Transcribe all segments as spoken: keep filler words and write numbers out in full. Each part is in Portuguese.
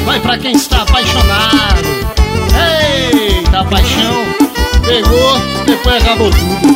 vai pra quem está apaixonado. Eita, a paixão pegou, depois acabou tudo.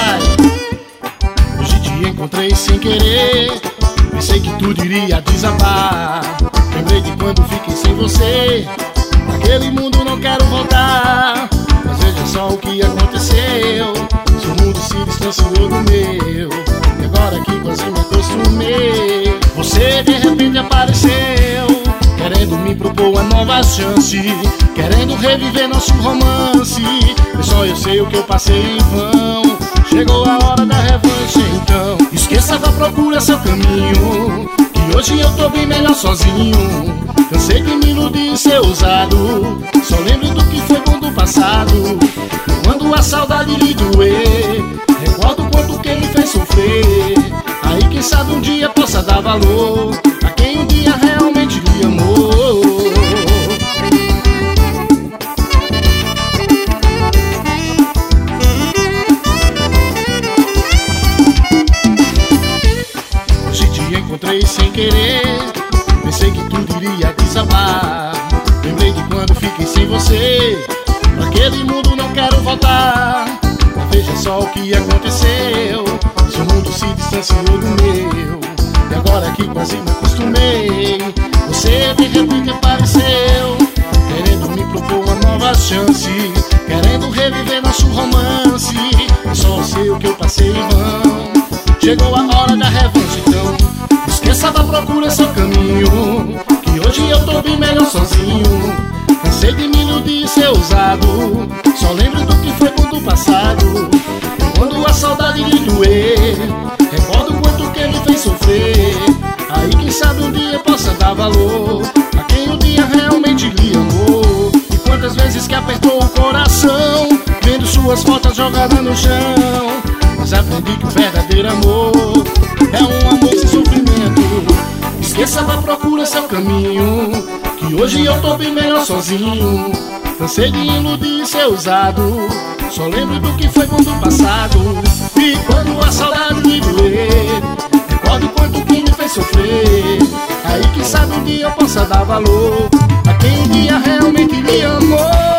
Hoje te encontrei sem querer, pensei que tudo iria desabar. Lembrei de quando fiquei sem você, naquele mundo não quero voltar. Mas veja só o que aconteceu, seu mundo se distanciou do meu, e agora que quase me acostumei. Você de repente apareceu, querendo me propor uma nova chance, querendo reviver nosso romance. Mas só eu sei o que eu passei em vão. Chegou a hora da revanche então. Esqueça da procura seu caminho, que hoje eu tô bem melhor sozinho. Cansei de me iludir e ser ousado, só lembro do que foi bom do passado. E quando a saudade lhe doer, recordo quanto que ele fez sofrer. Aí quem sabe um dia possa dar valor a quem um dia realmente lhe amou. Hoje te encontrei sem querer, pensei que tudo iria desabar. Lembrei de quando fiquei sem você, pra aquele mundo não quero voltar. Mas veja só o que aconteceu, seu mundo se distanciou do meu, e agora que quase me acostumei. Você de repente apareceu, querendo me propor uma nova chance, querendo reviver nosso romance. Eu só sei o que eu passei em vão. Chegou a hora da revanche então. Esqueça da procura seu caminho, que hoje eu tô bem melhor sozinho. Cansei de me iludir e ser ousado, só lembro do que foi bom do passado. E quando a saudade lhe doer, recordo quanto que ele fez sofrer. Aí quem sabe um dia possa dar valor a quem um dia realmente lhe amou. E quantas vezes que apertou o coração, vendo suas fotos jogadas no chão. Mas aprendi que o verdadeiro amor é um amor sem sofrimento. Esqueça da procura seu caminho, que hoje eu tô bem melhor sozinho. Cansei de iludir e ser ousado, só lembro do que foi bom do passado. E quando a saudade me doer, recordo quanto que me fez sofrer. Aí quem sabe um dia eu possa dar valor a quem um dia realmente me amou.